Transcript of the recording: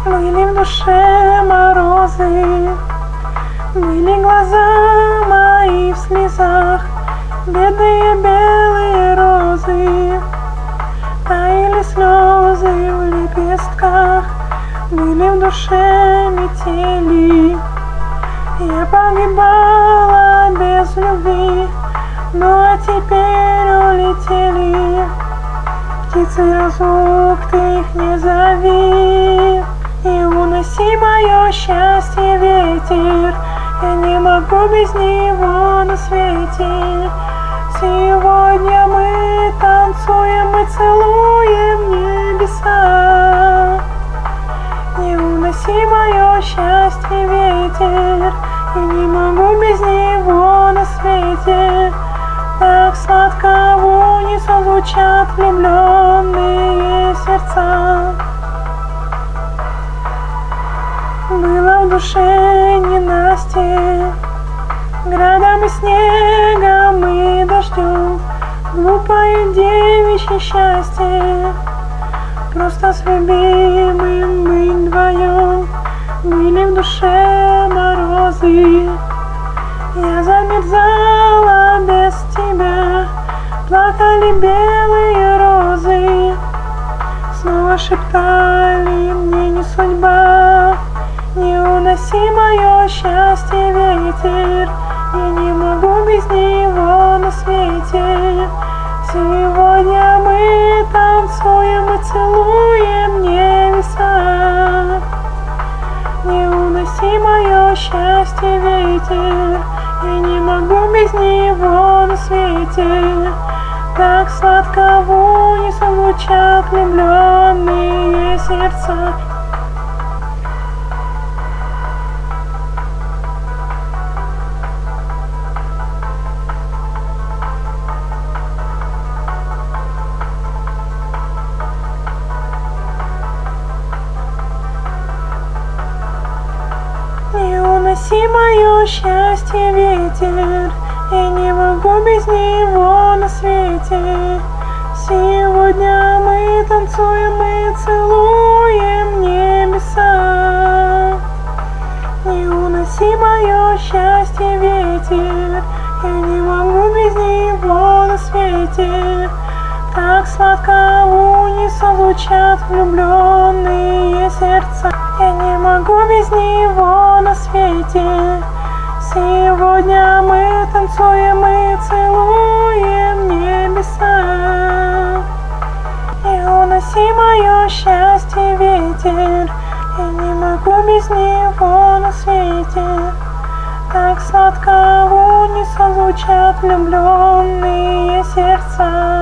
Были в душе морозы, были глаза мои в слезах, бедные белые розы, таяли слезы в лепестках, были в душе метели. Я погибала без любви, ну а теперь улетели. Птицы, звук, ты их не зови, и уноси мое счастье ветер. Я не могу без него на свете. Сегодня мы танцуем, мы целуем небеса. Не уноси мое счастье ветер, я не могу без него на свете. Так сладко в унисон звучат влюбленные сердца. Было в душе ненастье, градом и снегом и дождем, глупое девичье счастье, просто с любимым быть вдвоем. Были в душе морозы, я замерзала без тебя, плакали белые розы, снова шептали мне не судьба. Не уноси мое счастье ветер, я не могу без него на свете. Сегодня мы танцуем и целуем небеса. Не уноси мое счастье ветер, я не могу без него на свете. Так сладко в унисон звучат влюбленные сердца. Не уноси мое счастье ветер, я не могу без него на свете. Сегодня мы танцуем и целуем небеса. Не уноси мое счастье ветер, я не могу без него на свете. Так сладко в унисон звучат влюбленные сердца. Я не могу без него на свете. Сегодня мы танцуем и целуем небеса. Не уноси мое счастье ветер, я не могу без него на свете. Так сладко в унисон звучат влюбленные сердца.